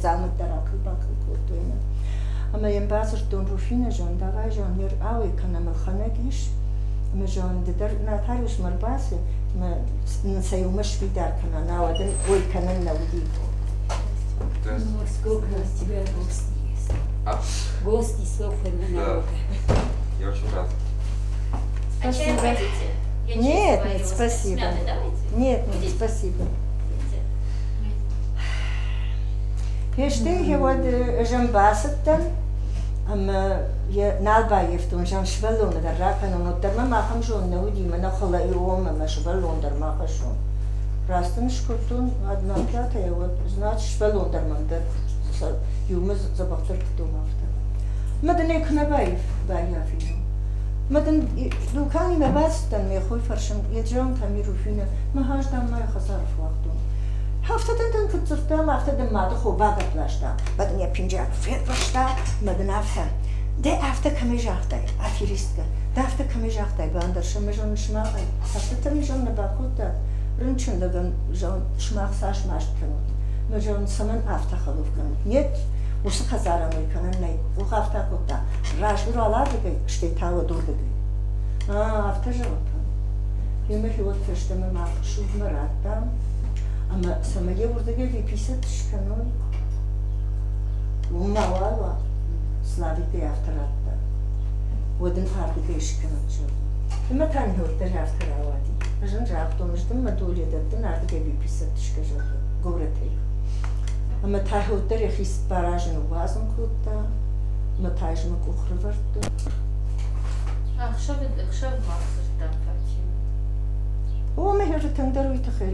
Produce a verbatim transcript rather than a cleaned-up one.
замут даракл бакл кутуина. Ама ямбасер тон руфина жон давай жон ер ауи канамал ханагиш. Ама жон дедер натариус марбаси ма насаюмаш видар кана наваден ой канан навуди. Сколько у нас тебя гости есть? А? Гости сколько много. Я очень рад. А чай хотите? Я нет, нет, нет, спасибо. Мяты, давайте. Нет, нет, спасибо. Я штеге вот жамбасаттан, ама я налбаевтун жан швалун дар ракану нотарма махам жон навуди мана хала иома ма швалун дар махашун. Растын шкуртун одна пятая вот значит швалун дар мандar юмыз забахтар ктумавта. Мадан экнабаев баяфину. Мадан лукани мабастан ми хой фаршам яджам тамируфина махаждам май хасарф вақтун. Haftadan dan kıtırtım, haftadan madı xobagat başta. Madan ya pinca fet başta, madan hafta. De hafta kamejaqtay, afiristka. De hafta kamejaqtay, bandar şamajon şmaqay. Hafta tamijon na bakutta. Rınçın da gan jon şmaq saş maşt kanut. Majon saman hafta xaluf kanut. Net usı kazara mı kanan nay. O hafta kutta. Rajvir alardı ki işte tava durdu ki. Aa hafta javap. Yemek yuvut feşteme maqşub maratta. Ama samaya buradaki bir pisat şkanoi. Umma valla. Slavite yaftaratta. Vodun artık işkanatçı. Ama tanıyorlar yaftaravati. Ajan raptomıştım ama dolyadatın artık bir pisat şkajadı. Govratay. Ama tanıyorlar ya his barajın uvazın kutta. Ama tajma kukhrivartı. עכשיו עכשיו מחזיר את המפתים. הוא אומר שתנדרו איתכם.